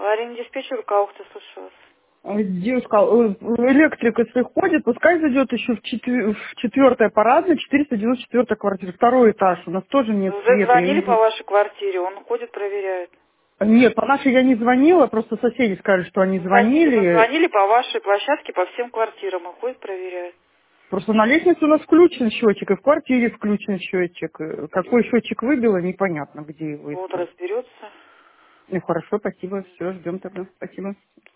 Аварийный диспетчер Каухта, слушаю вас. Девушка, электрик, если ходит, пускай зайдет еще в четвертое парадное, 494 квартира, второй этаж. У нас тоже нет Уже света. звонили по вашей квартире, он ходит, проверяет. Нет, по нашей я не звонила, просто соседи сказали, что они Мы звонили. звонили по вашей площадке, по всем квартирам, он ходит, проверяет. Просто на лестнице у нас включен счетчик, и в квартире включен счетчик. Какой счетчик выбило, непонятно, где его Вот искать. разберется. Ну хорошо, спасибо, все, ждем тогда. Спасибо.